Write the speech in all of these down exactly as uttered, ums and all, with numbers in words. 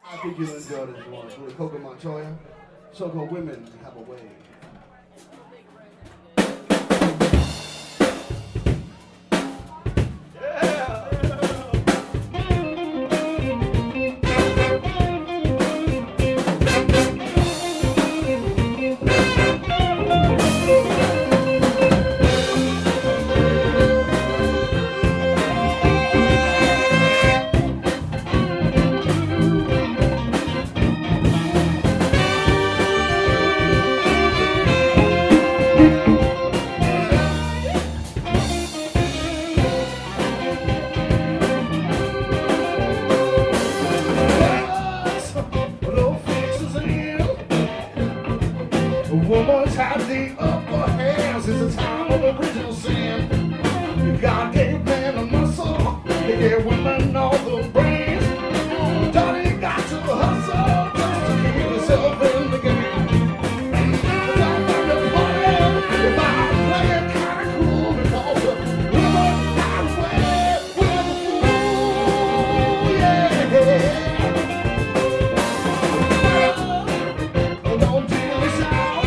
I think you'll enjoy this one. With Coco Montoya, so-called Women Have a Way. Woman's had the upper hand since the time of original sin. God gave man a muscle, He gave women all the brains. Daddy got to hustle just to keep yourself in the game. But I'm gonna play if I play it kinda cool because the women got away with the fool, yeah. Well, don't deal this out.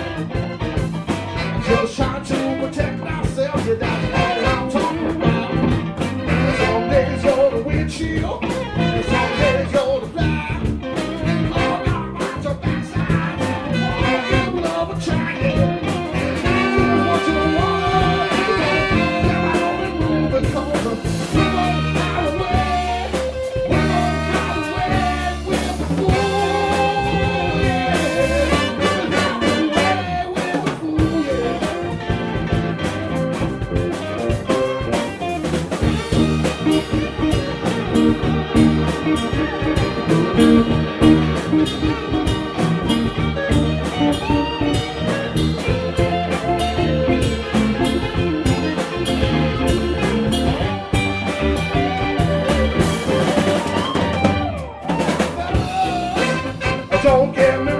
Just trying to protect ourselves, yeah, that's all I'm talking about. Some days you're the windshield, and some days you're the fly. All about your backside, all you love a trying. Do what you want, don't get out of the room because we're gonna fly away. We're gonna fly away with the fool, yeah. We're gonna fly away with the fool, yeah. Don't get me